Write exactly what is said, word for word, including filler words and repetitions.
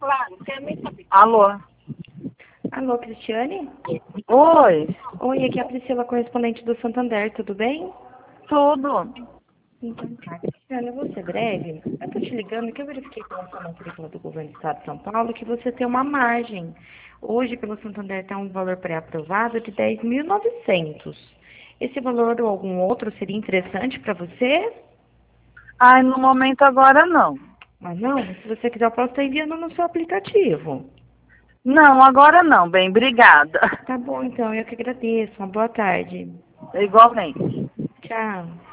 Alô? Alô, Cristiane? Oi, Oi, aqui é a Priscila, correspondente do Santander, tudo bem? tudo. Então tá, Cristiane, eu vou ser breve. Eu tô te ligando que eu verifiquei pela sua matrícula do Governo do Estado de São Paulo que você tem uma margem. Hoje, pelo Santander, tem um valor pré-aprovado de dez mil e novecentos. Esse valor ou algum outro seria interessante para você? Ai, no momento agora não. Mas não, se você quiser, eu posso estar enviando no seu aplicativo. Não, agora não, bem, obrigada. Tá bom, então, eu que agradeço. Uma boa tarde. Igualmente. Tchau.